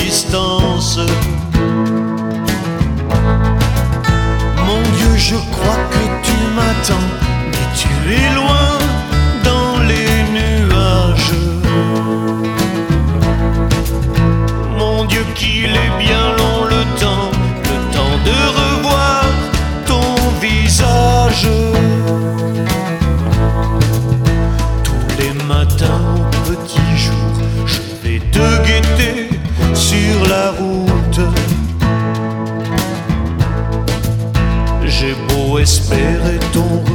distance. Mon Dieu, je crois que tu m'attends, mais tu es loin dans les nuages. Mon Dieu, qu'il est bien long le temps de revoir ton visage. Tous les matins au petit jour, je vais te guetter sur la route. J'ai beau espérer ton